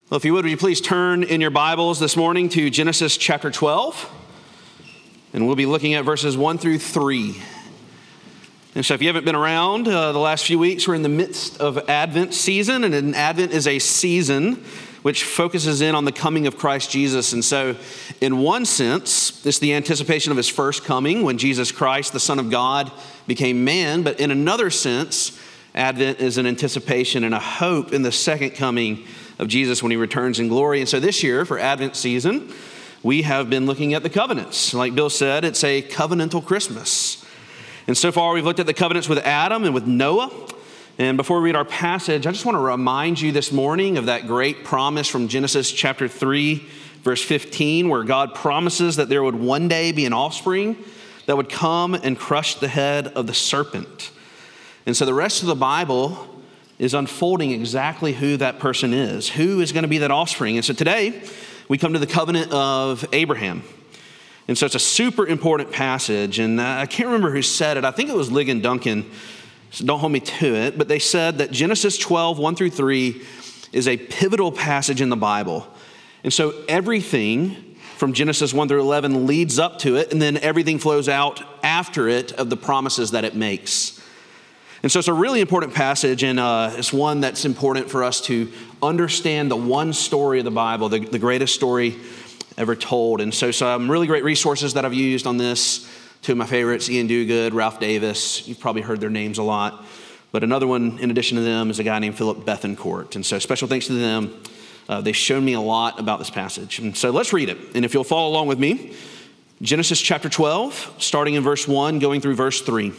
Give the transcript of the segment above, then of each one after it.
Well, if you would you please turn in your Bibles this morning to Genesis chapter 12, and we'll be looking at verses 1 through 3. And so if you haven't been around the last few weeks, we're in the midst of Advent season, and Advent is a season which focuses in on the coming of Christ Jesus. And so in one sense, it's the anticipation of his first coming when Jesus Christ, the Son of God, became man. But in another sense, Advent is an anticipation and a hope in the second coming of Jesus when he returns in glory. And so this year, for Advent season, we have been looking at the covenants. Like Bill said, it's a covenantal Christmas. And so far, we've looked at the covenants with Adam and with Noah. And before we read our passage, I just want to remind you this morning of that great promise from Genesis chapter 3, verse 15, where God promises that there would one day be an offspring that would come and crush the head of the serpent. And so the rest of the Bible is unfolding exactly who that person is, who is going to be that offspring. And so today, we come to the covenant of Abraham. And so it's a super important passage. And I can't remember who said it. I think it was Ligon Duncan. So don't hold me to it. But they said that Genesis 12, 1 through 3 is a pivotal passage in the Bible. And so everything from Genesis 1 through 11 leads up to it. And then everything flows out after it of the promises that it makes. And so it's a really important passage, and it's one that's important for us to understand the one story of the Bible, the greatest story ever told. And so some really great resources that I've used on this. Two of my favorites, Ian Duguid, Ralph Davis. You've probably heard their names a lot. But another one, in addition to them, is a guy named Philip Bethencourt. And so special thanks to them. They've shown me a lot about this passage. And so let's read it. And if you'll follow along with me, Genesis chapter 12, starting in verse 1, going through verse 3.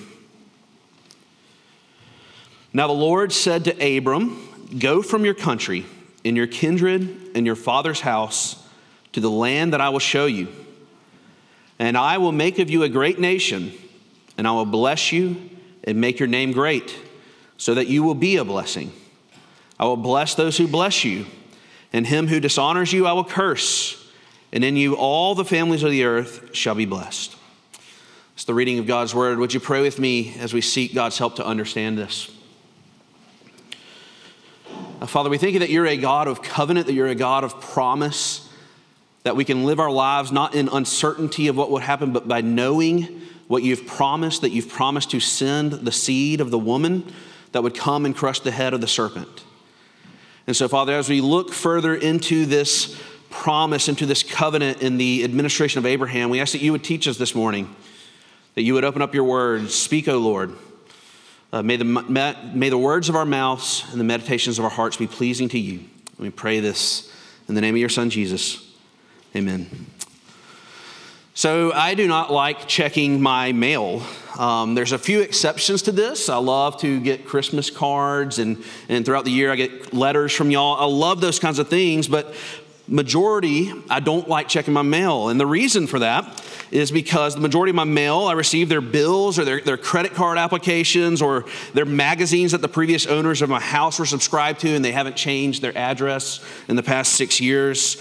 Now the Lord said to Abram, "Go from your country and your kindred and your father's house to the land that I will show you. And I will make of you a great nation, and I will bless you and make your name great, so that you will be a blessing. I will bless those who bless you, and him who dishonors you I will curse, and in you all the families of the earth shall be blessed." It's the reading of God's word. Would you pray with me as we seek God's help to understand this? Father, we thank you that you're a God of covenant, that you're a God of promise, that we can live our lives not in uncertainty of what would happen, but by knowing what you've promised, that you've promised to send the seed of the woman that would come and crush the head of the serpent. And so, Father, as we look further into this promise, into this covenant in the administration of Abraham, we ask that you would teach us this morning, that you would open up your word. Speak, O Lord. May the words of our mouths and the meditations of our hearts be pleasing to you. We pray this in the name of your Son, Jesus. Amen. So I do not like checking my mail. There's a few exceptions to this. I love to get Christmas cards, and throughout the year I get letters from y'all. I love those kinds of things, but majority, I don't like checking my mail. And the reason for that is because the majority of my mail, I receive their bills or their credit card applications or their magazines that the previous owners of my house were subscribed to, and they haven't changed their address in the past 6 years.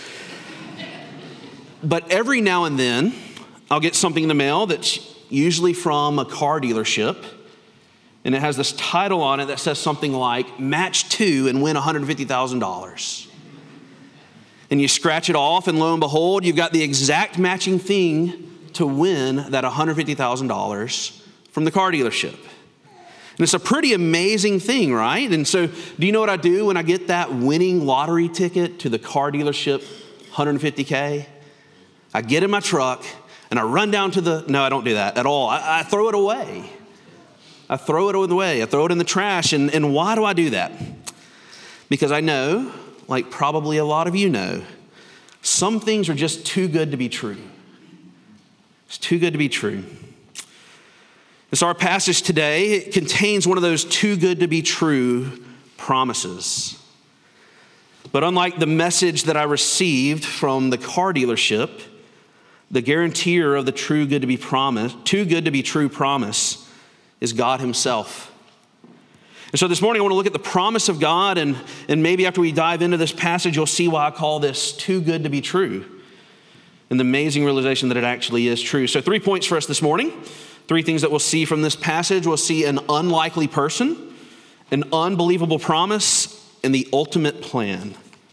But every now and then, I'll get something in the mail that's usually from a car dealership, and it has this title on it that says something like, "Match 2 and win $150,000. And you scratch it off, and lo and behold, you've got the exact matching thing to win that $150,000 from the car dealership. And it's a pretty amazing thing, right? And so do you know what I do when I get that winning lottery ticket to the car dealership, $150K? I get in my truck, and I run down to no, I don't do that at all. I throw it away. I throw it away. I throw it in the trash. And why do I do that? Because I know, like probably a lot of you know, some things are just too good to be true. It's too good to be true. And so our passage today, it contains one of those too good to be true promises. But unlike the message that I received from the car dealership, the guarantor of the too good to be true promise is God himself. And so this morning I want to look at the promise of God, and maybe after we dive into this passage, you'll see why I call this too good to be true, and the amazing realization that it actually is true. So 3 points for us this morning. 3 things that we'll see from this passage. We'll see an unlikely person, an unbelievable promise, and the ultimate plan.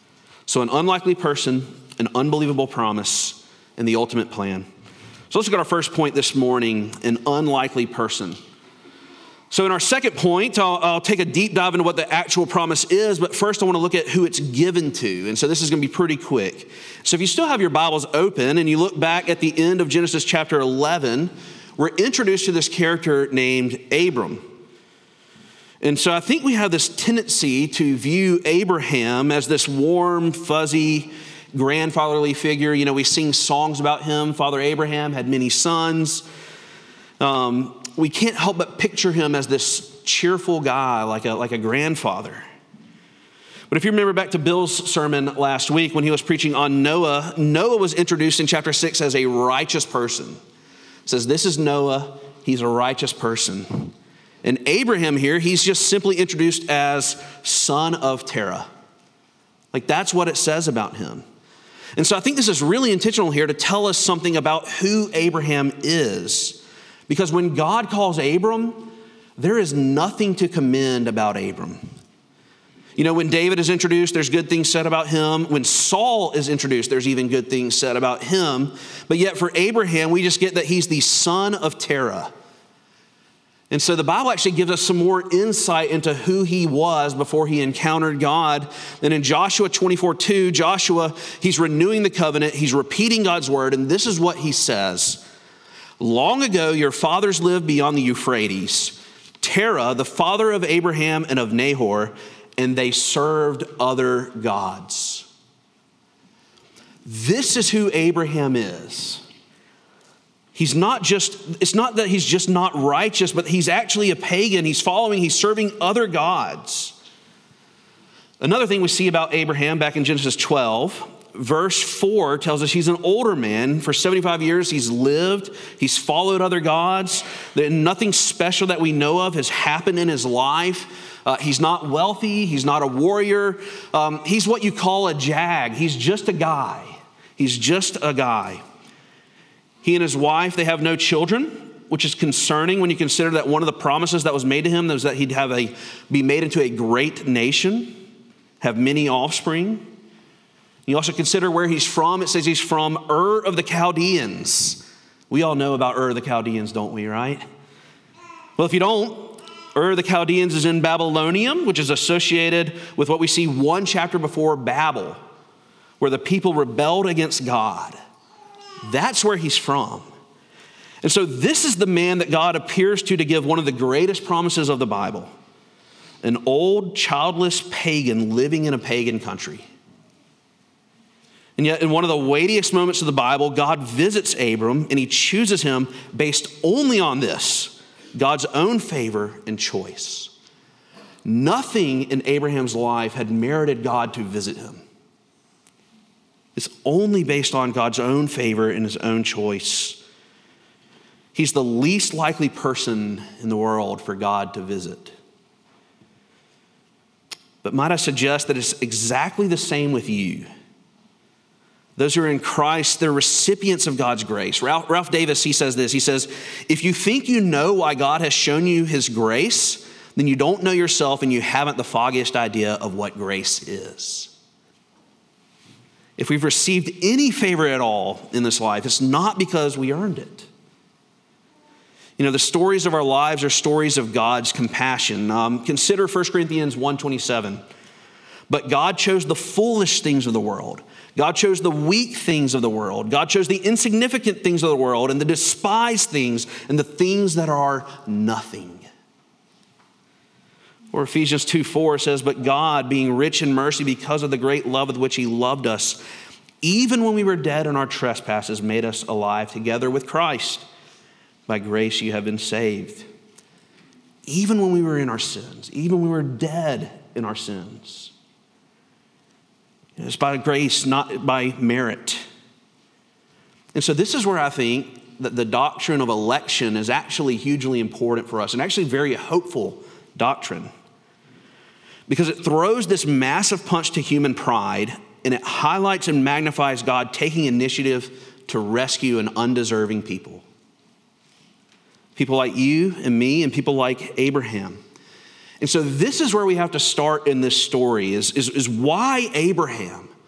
So an unlikely person, an unbelievable promise, and the ultimate plan. So let's look at our first point this morning, an unlikely person. So in our second point, I'll take a deep dive into what the actual promise is, but first I want to look at who it's given to. And so this is going to be pretty quick. So if you still have your Bibles open and you look back at the end of Genesis chapter 11, we're introduced to this character named Abram. And so I think we have this tendency to view Abraham as this warm, fuzzy, grandfatherly figure. You know, we sing songs about him. Father Abraham had many sons. We can't help but picture him as this cheerful guy, like a grandfather. But if you remember back to Bill's sermon last week when he was preaching on Noah, Noah was introduced in chapter 6 as a righteous person. It says, this is Noah, he's a righteous person. And Abraham here, he's just simply introduced as son of Terah. Like that's what it says about him. And so I think this is really intentional here to tell us something about who Abraham is. Because when God calls Abram, there is nothing to commend about Abram. You know, when David is introduced, there's good things said about him. When Saul is introduced, there's even good things said about him. But yet for Abraham, we just get that he's the son of Terah. And so the Bible actually gives us some more insight into who he was before he encountered God. And in Joshua 24:2, Joshua, he's renewing the covenant. He's repeating God's word. And this is what he says. Long ago, your fathers lived beyond the Euphrates, Terah, the father of Abraham and of Nahor, and they served other gods. This is who Abraham is. It's not that he's just not righteous, but he's actually a pagan. He's serving other gods. Another thing we see about Abraham back in Genesis 12, verse 4 tells us he's an older man. For 75 years he's lived. He's followed other gods. Nothing special that we know of has happened in his life. He's not wealthy. He's not a warrior. He's what you call a jag. He's just a guy. He's just a guy. He and his wife, they have no children, which is concerning when you consider that one of the promises that was made to him was that he'd be made into a great nation, have many offspring. You also consider where he's from. It says he's from Ur of the Chaldeans. We all know about Ur of the Chaldeans, don't we, right? Well, if you don't, Ur of the Chaldeans is in Babylonium, which is associated with what we see one chapter before Babel, where the people rebelled against God. That's where he's from. And so this is the man that God appears to give one of the greatest promises of the Bible. An old, childless pagan living in a pagan country. And yet in one of the weightiest moments of the Bible, God visits Abram and he chooses him based only on this, God's own favor and choice. Nothing in Abraham's life had merited God to visit him. It's only based on God's own favor and his own choice. He's the least likely person in the world for God to visit. But might I suggest that it's exactly the same with you. Those who are in Christ, they're recipients of God's grace. Ralph Davis, he says this. He says, if you think you know why God has shown you his grace, then you don't know yourself and you haven't the foggiest idea of what grace is. If we've received any favor at all in this life, it's not because we earned it. You know, the stories of our lives are stories of God's compassion. Consider 1 Corinthians 1:27. But God chose the foolish things of the world. God chose the weak things of the world. God chose the insignificant things of the world and the despised things and the things that are nothing. Or Ephesians 2:4 says, but God, being rich in mercy because of the great love with which he loved us, even when we were dead in our trespasses, made us alive together with Christ. By grace you have been saved. Even when we were in our sins, even when we were dead in our sins. It's by grace, not by merit. And so this is where I think that the doctrine of election is actually hugely important for us and actually very hopeful doctrine. Because it throws this massive punch to human pride and it highlights and magnifies God taking initiative to rescue an undeserving people. People like you and me and people like Abraham. And so this is where we have to start in this story is why Abraham?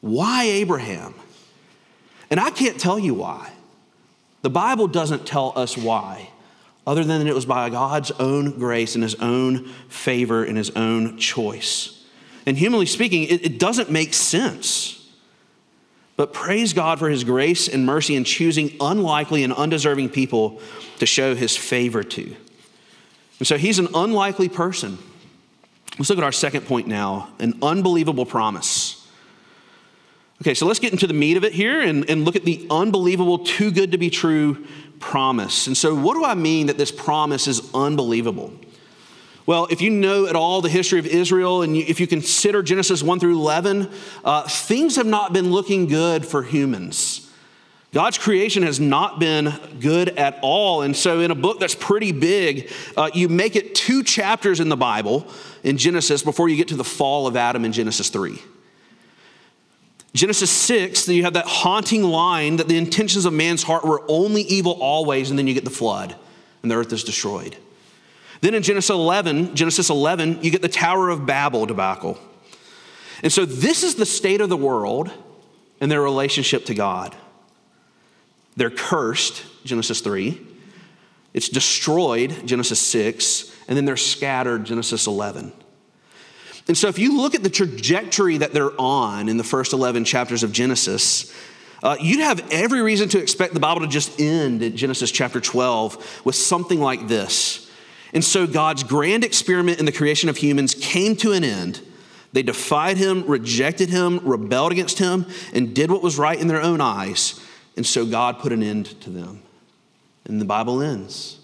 Why Abraham? And I can't tell you why. The Bible doesn't tell us why, other than it was by God's own grace and his own favor and his own choice. And humanly speaking, it doesn't make sense. But praise God for his grace and mercy in choosing unlikely and undeserving people to show his favor to. And so he's an unlikely person. Let's look at our second point now, an unbelievable promise. Okay, so let's get into the meat of it here and look at the unbelievable, too good to be true promise. And so what do I mean that this promise is unbelievable? Well, if you know at all the history of Israel and if you consider Genesis 1 through 11, things have not been looking good for humans. God's creation has not been good at all. And so in a book that's pretty big, you make it 2 chapters in the Bible in Genesis before you get to the fall of Adam in Genesis 3. Genesis 6, you have that haunting line that the intentions of man's heart were only evil always, and then you get the flood, and the earth is destroyed. Then in Genesis 11, you get the Tower of Babel debacle. And so this is the state of the world and their relationship to God. They're cursed, Genesis 3. It's destroyed, Genesis 6. And then they're scattered, Genesis 11. And so if you look at the trajectory that they're on in the first 11 chapters of Genesis, you'd have every reason to expect the Bible to just end at Genesis chapter 12 with something like this. And so God's grand experiment in the creation of humans came to an end. They defied him, rejected him, rebelled against him, and did what was right in their own eyes. And so God put an end to them. And the Bible ends.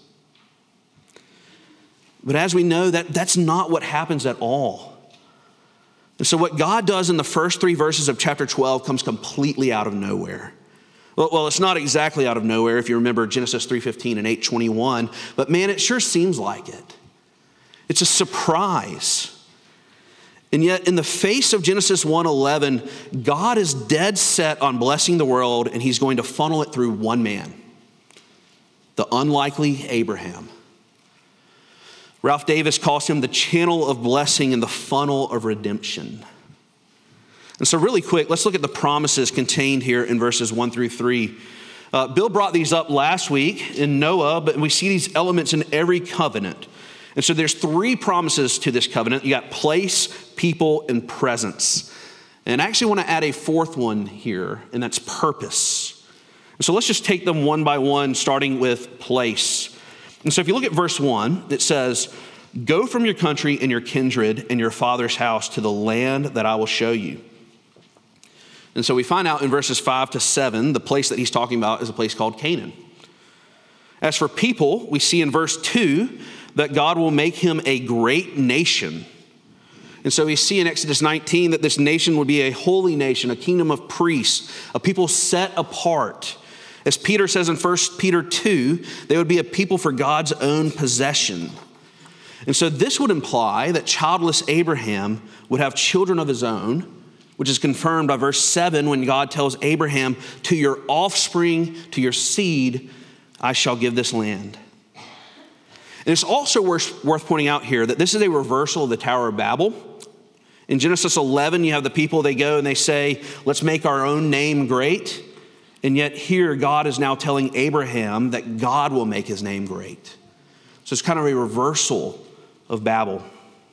But as we know, that's not what happens at all. And so what God does in the first 3 verses of chapter 12 comes completely out of nowhere. Well, it's not exactly out of nowhere if you remember Genesis 3:15 and 8:21, but man, it sure seems like it. It's a surprise. And yet in the face of Genesis 1:11, God is dead set on blessing the world, and he's going to funnel it through one man, the unlikely Abraham. Ralph Davis calls him the channel of blessing and the funnel of redemption. And so really quick, let's look at the promises contained here in verses 1 through 3. Bill brought these up last week in Noah, but we see these elements in every covenant. And so there's 3 promises to this covenant. You got place, people, and presence. And I actually want to add a 4th one here, and that's purpose. And so let's just take them one by one, starting with place. And so if you look at verse 1, it says, "Go from your country and your kindred and your father's house to the land that I will show you." And so we find out in verses 5 to 7, the place that he's talking about is a place called Canaan. As for people, we see in verse 2 that God will make him a great nation. And so we see in Exodus 19 that this nation would be a holy nation, a kingdom of priests, a people set apart. As Peter says in 1 Peter 2, they would be a people for God's own possession. And so this would imply that childless Abraham would have children of his own, which is confirmed by verse 7 when God tells Abraham, "To your offspring, to your seed, I shall give this land." And it's also worth pointing out here that this is a reversal of the Tower of Babel. In Genesis 11, you have the people, they go and they say, "Let's make our own name great." And yet here, God is now telling Abraham that God will make his name great. So it's kind of a reversal of Babel.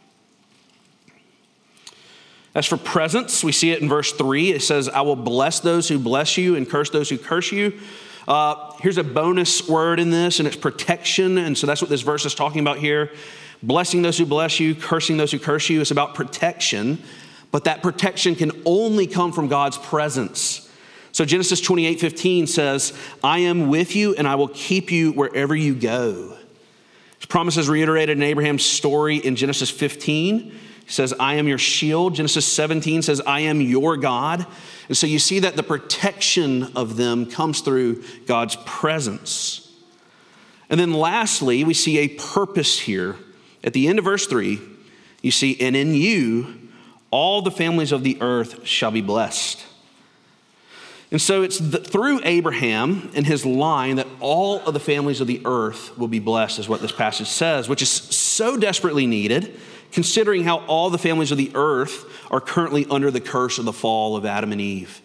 As for presence, we see it in verse 3. It says, "I will bless those who bless you and curse those who curse you." Here's a bonus word in this, and it's protection. And so that's what this verse is talking about here. Blessing those who bless you, cursing those who curse you. It's about protection, but that protection can only come from God's presence. So Genesis 28:15 says, "I am with you and I will keep you wherever you go." This promise is reiterated in Abraham's story in Genesis 15. He says, "I am your shield." Genesis 17 says, "I am your God." And so you see that the protection of them comes through God's presence. And then lastly, we see a purpose here. At the end of verse 3, you see, "And in you, all the families of the earth shall be blessed." And so it's through Abraham and his line that all of the families of the earth will be blessed, is what this passage says, which is so desperately needed considering how all the families of the earth are currently under the curse of the fall of Adam and Eve.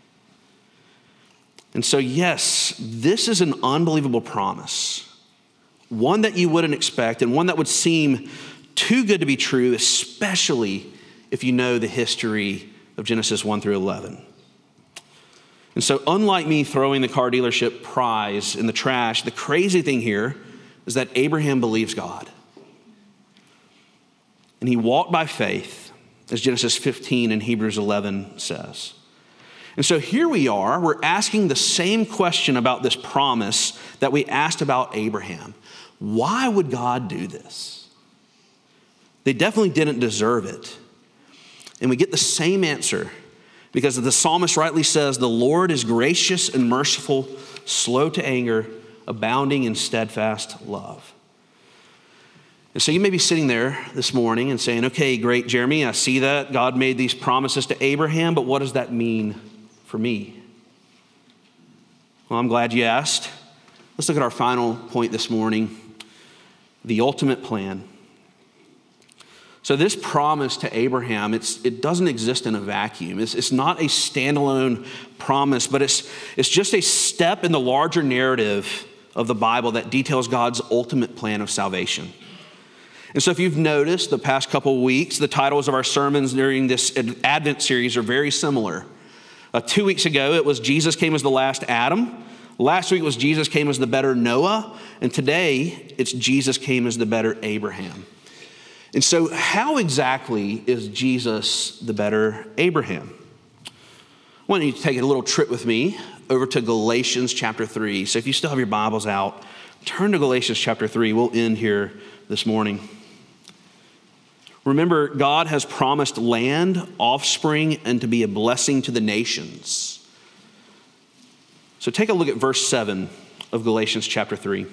And so, yes, this is an unbelievable promise, one that you wouldn't expect and one that would seem too good to be true, especially if you know the history of Genesis 1 through 11. And so, unlike me throwing the car dealership prize in the trash, the crazy thing here is that Abraham believes God. And he walked by faith, as Genesis 15 and Hebrews 11 says. And so here we are, we're asking the same question about this promise that we asked about Abraham. Why would God do this? They definitely didn't deserve it. And we get the same answer because the psalmist rightly says, the Lord is gracious and merciful, slow to anger, abounding in steadfast love. And so you may be sitting there this morning and saying, okay, great, Jeremy, I see that. God made these promises to Abraham, but what does that mean for me? Well, I'm glad you asked. Let's look at our final point this morning, the ultimate plan. So this promise to Abraham, it doesn't exist in a vacuum. It's not a standalone promise, but it's just a step in the larger narrative of the Bible that details God's ultimate plan of salvation. And so if you've noticed the past couple of weeks, the titles of our sermons during this Advent series are very similar. 2 weeks ago, it was Jesus came as the last Adam. Last week was Jesus came as the better Noah. And today, it's Jesus came as the better Abraham. And so how exactly is Jesus the better Abraham? I want you to take a little trip with me over to Galatians chapter 3. So if you still have your Bibles out, turn to Galatians chapter 3. We'll end here this morning. Remember, God has promised land, offspring, and to be a blessing to the nations. So take a look at verse 7 of Galatians chapter 3.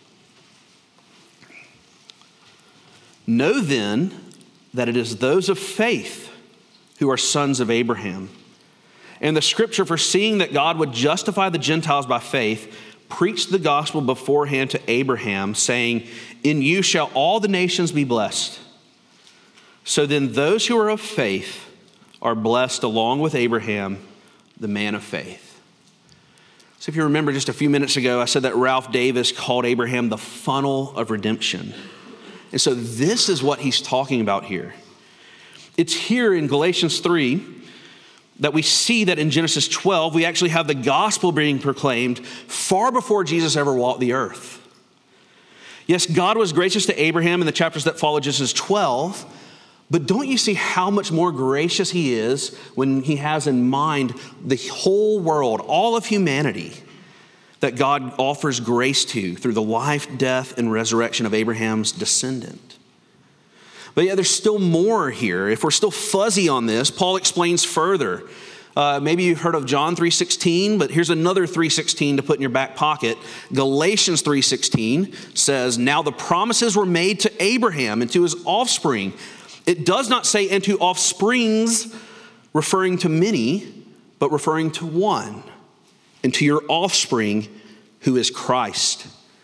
Know then that it is those of faith who are sons of Abraham. And the scripture, foreseeing that God would justify the Gentiles by faith, preached the gospel beforehand to Abraham, saying, in you shall all the nations be blessed. So then those who are of faith are blessed along with Abraham, the man of faith. So if you remember just a few minutes ago, I said that Ralph Davis called Abraham the funnel of redemption. And so this is what he's talking about here. It's here in Galatians 3 that we see that in Genesis 12, we actually have the gospel being proclaimed far before Jesus ever walked the earth. Yes, God was gracious to Abraham in the chapters that follow Genesis 12, but don't you see how much more gracious he is when he has in mind the whole world, all of humanity, that God offers grace to through the life, death, and resurrection of Abraham's descendant. But yeah, there's still more here. If we're still fuzzy on this, Paul explains further. Maybe you've heard of John 3:16, but here's another 3:16 to put in your back pocket. Galatians 3:16 says, now the promises were made to Abraham and to his offspring. It does not say and to offsprings, referring to many, but referring to one, and to your offspring, who is Christ.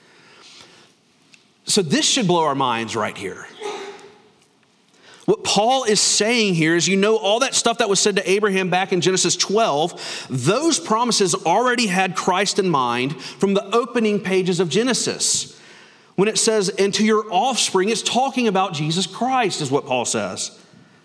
So this should blow our minds right here. What Paul is saying here is, you know, all that stuff that was said to Abraham back in Genesis 12, those promises already had Christ in mind from the opening pages of Genesis. When it says, and to your offspring, it's talking about Jesus Christ, is what Paul says.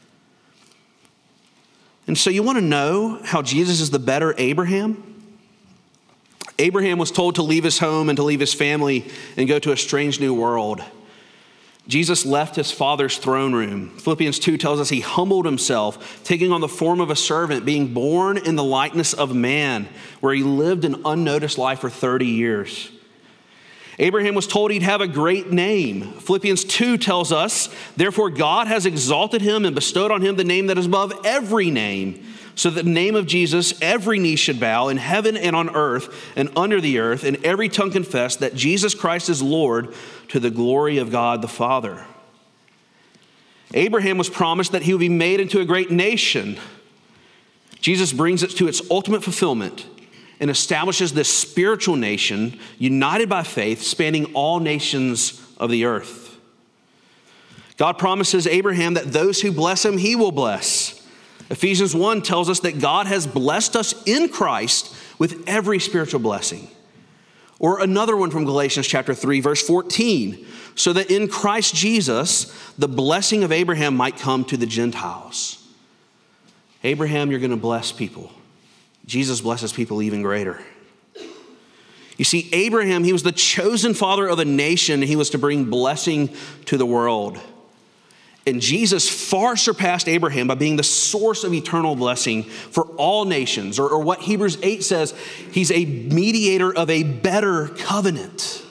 And so you want to know how Jesus is the better Abraham? Abraham was told to leave his home and to leave his family and go to a strange new world. Jesus left his father's throne room. Philippians 2 tells us he humbled himself, taking on the form of a servant, being born in the likeness of man, where he lived an unnoticed life for 30 years. Abraham was told he'd have a great name. Philippians 2 tells us, therefore God has exalted him and bestowed on him the name that is above every name, so that the name of Jesus, every knee should bow in heaven and on earth and under the earth, and every tongue confess that Jesus Christ is Lord, to the glory of God the Father. Abraham was promised that he would be made into a great nation. Jesus brings it to its ultimate fulfillment and establishes this spiritual nation united by faith, spanning all nations of the earth. God promises Abraham that those who bless him, he will bless. Ephesians 1 tells us that God has blessed us in Christ with every spiritual blessing. Or another one from Galatians chapter 3, verse 14, so that in Christ Jesus, the blessing of Abraham might come to the Gentiles. Abraham, you're going to bless people. Jesus blesses people even greater. You see, Abraham, he was the chosen father of a nation. He was to bring blessing to the world. And Jesus far surpassed Abraham by being the source of eternal blessing for all nations. Or what Hebrews 8 says, he's a mediator of a better covenant.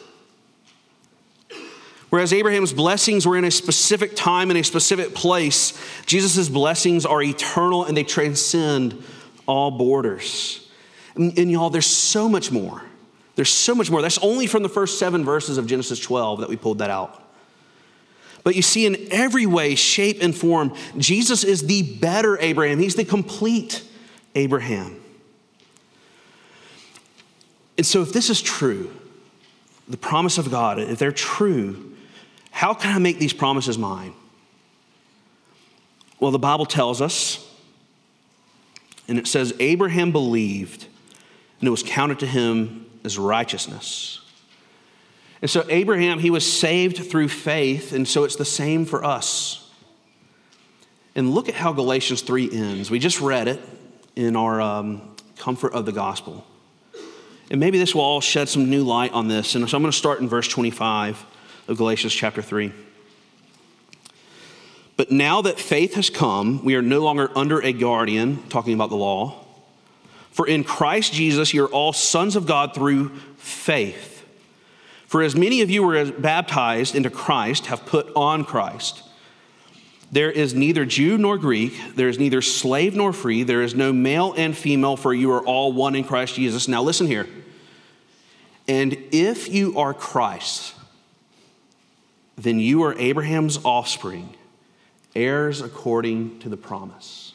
Whereas Abraham's blessings were in a specific time and a specific place, Jesus' blessings are eternal and they transcend all borders. And y'all, there's so much more. There's so much more. That's only from the first 7 verses of Genesis 12 that we pulled that out. But you see, in every way, shape, and form, Jesus is the better Abraham. He's the complete Abraham. And so if this is true, the promise of God, if they're true, how can I make these promises mine? Well, the Bible tells us, and it says, Abraham believed, and it was counted to him as righteousness. And so Abraham, he was saved through faith, and so it's the same for us. And look at how Galatians 3 ends. We just read it in our comfort of the gospel. And maybe this will all shed some new light on this. And so I'm going to start in verse 25 of Galatians chapter 3. But now that faith has come, we are no longer under a guardian, talking about the law. For in Christ Jesus, you're all sons of God through faith. For as many of you were baptized into Christ have put on Christ. There is neither Jew nor Greek. There is neither slave nor free. There is no male and female, for you are all one in Christ Jesus. Now listen here. And if you are Christ, then you are Abraham's offspring, heirs according to the promise.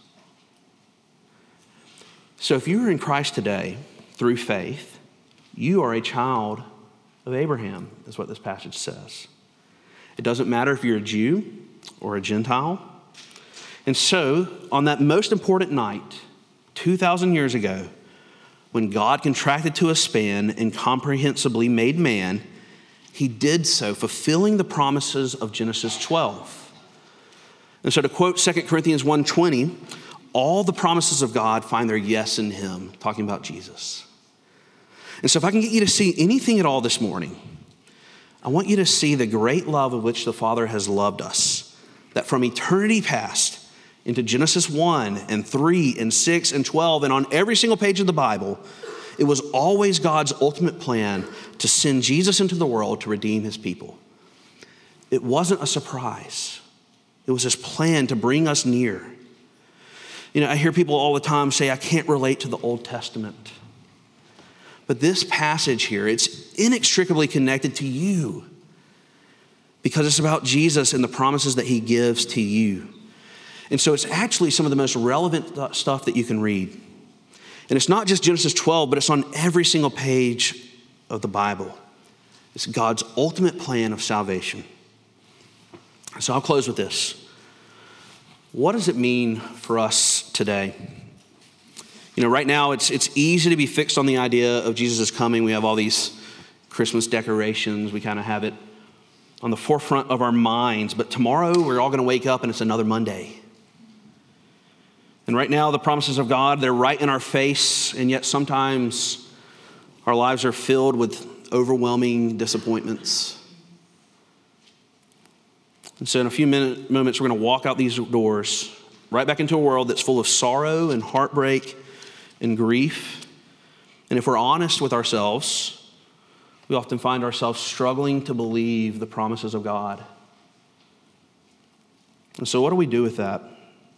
So if you are in Christ today through faith, you are a child of Abraham, is what this passage says. It doesn't matter if you're a Jew or a Gentile. And so, on that most important night, 2,000 years ago, when God contracted to a span and comprehensively made man, he did so, fulfilling the promises of Genesis 12. And so to quote 2 Corinthians 1:20, all the promises of God find their yes in him, talking about Jesus. And so if I can get you to see anything at all this morning, I want you to see the great love of which the Father has loved us, that from eternity past into Genesis 1 and 3 and 6 and 12 and on every single page of the Bible, it was always God's ultimate plan to send Jesus into the world to redeem his people. It wasn't a surprise. It was his plan to bring us near. You know, I hear people all the time say, I can't relate to the Old Testament. But this passage here, it's inextricably connected to you because it's about Jesus and the promises that he gives to you. And so it's actually some of the most relevant stuff that you can read. And it's not just Genesis 12, but it's on every single page of the Bible. It's God's ultimate plan of salvation. So I'll close with this. What does it mean for us today? You know, right now it's easy to be fixed on the idea of Jesus' coming. We have all these Christmas decorations. We kind of have it on the forefront of our minds. But tomorrow we're all going to wake up and it's another Monday. And right now the promises of God, they're right in our face. And yet sometimes our lives are filled with overwhelming disappointments. And so in a few moments, we're going to walk out these doors right back into a world that's full of sorrow and heartbreak and grief. And if we're honest with ourselves, we often find ourselves struggling to believe the promises of God. And so what do we do with that?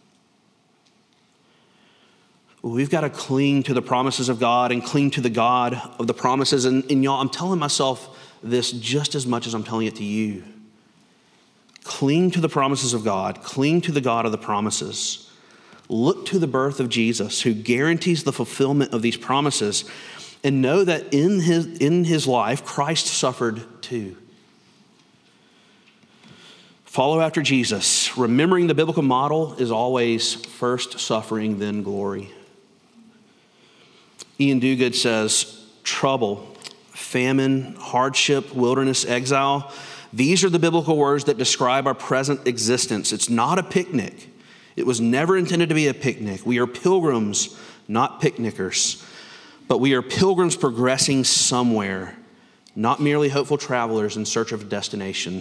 Well, we've got to cling to the promises of God and cling to the God of the promises. And y'all, I'm telling myself this just as much as I'm telling it to you. Cling to the promises of God. Cling to the God of the promises. Look to the birth of Jesus, who guarantees the fulfillment of these promises, and know that in his life, Christ suffered too. Follow after Jesus. Remembering the biblical model is always first suffering, then glory. Ian Duguid says, trouble, famine, hardship, wilderness, exile, these are the biblical words that describe our present existence. It's not a picnic. It was never intended to be a picnic. We are pilgrims, not picnickers. But we are pilgrims progressing somewhere, not merely hopeful travelers in search of a destination.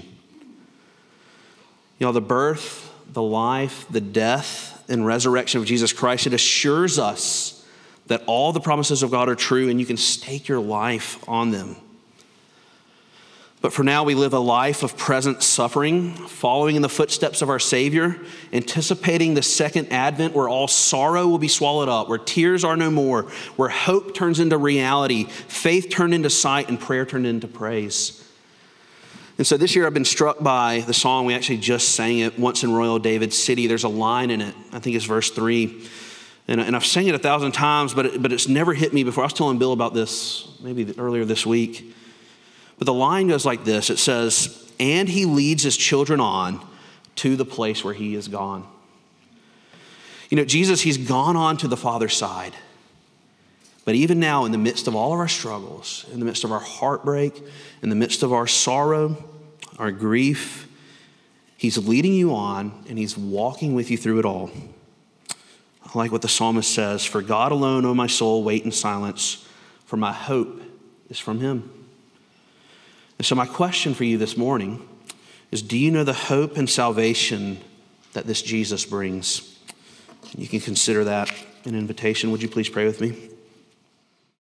The birth, the life, the death, and resurrection of Jesus Christ, it assures us that all the promises of God are true and you can stake your life on them. But for now, we live a life of present suffering, following in the footsteps of our Savior, anticipating the second advent where all sorrow will be swallowed up, where tears are no more, where hope turns into reality, faith turned into sight, and prayer turned into praise. And so this year I've been struck by the song, we actually just sang it, Once in Royal David City. There's a line in it, I think it's verse 3. And I've sang it 1,000 times, but it's never hit me before. I was telling Bill about this maybe earlier this week. But the line goes like this. It says, and he leads his children on to the place where he is gone. Jesus, he's gone on to the Father's side. But even now, in the midst of all of our struggles, in the midst of our heartbreak, in the midst of our sorrow, our grief, he's leading you on and he's walking with you through it all. I like what the psalmist says, for God alone, O my soul, wait in silence, for my hope is from him. And so my question for you this morning is, do you know the hope and salvation that this Jesus brings? You can consider that an invitation. Would you please pray with me?